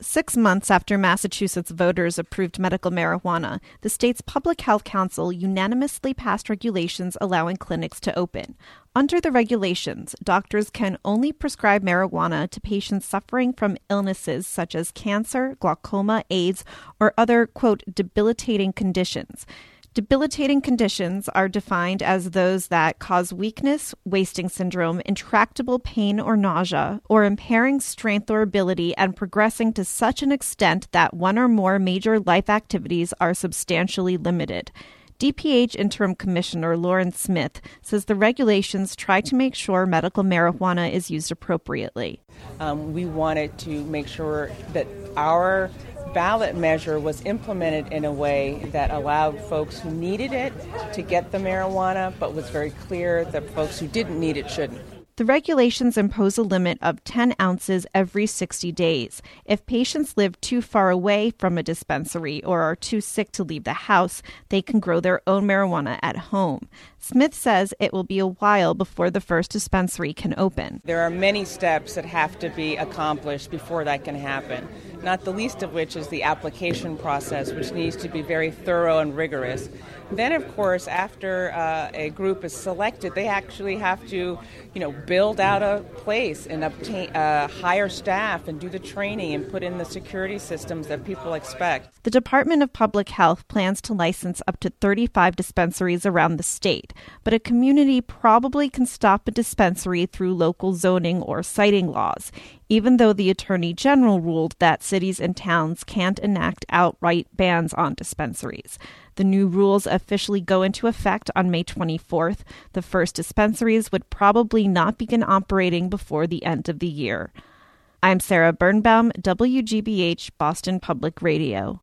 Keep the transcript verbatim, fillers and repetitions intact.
Six months after Massachusetts voters approved medical marijuana, the state's Public Health Council unanimously passed regulations allowing clinics to open. Under the regulations, doctors can only prescribe marijuana to patients suffering from illnesses such as cancer, glaucoma, AIDS, or other, quote, debilitating conditions. Debilitating conditions are defined as those that cause weakness, wasting syndrome, intractable pain or nausea, or impairing strength or ability and progressing to such an extent that one or more major life activities are substantially limited. D P H Interim Commissioner Lauren Smith says the regulations try to make sure medical marijuana is used appropriately. Um, we wanted to make sure that our ballot measure was implemented in a way that allowed folks who needed it to get the marijuana, but was very clear that folks who didn't need it shouldn't. The regulations impose a limit of ten ounces every sixty days. If patients live too far away from a dispensary or are too sick to leave the house, they can grow their own marijuana at home. Smith says it will be a while before the first dispensary can open. There are many steps that have to be accomplished before that can happen, not the least of which is the application process, which needs to be very thorough and rigorous. Then, of course, after uh, a group is selected, they actually have to, you know, build out a place and obtain, uh, hire staff and do the training and put in the security systems that people expect. The Department of Public Health plans to license up to thirty-five dispensaries around the state, but a community probably can stop a dispensary through local zoning or citing laws, even though the Attorney General ruled that cities and towns can't enact outright bans on dispensaries. The new rules officially go into effect on May twenty-fourth. The first dispensaries would probably not begin operating before the end of the year. I'm Sarah Birnbaum, W G B H Boston Public Radio.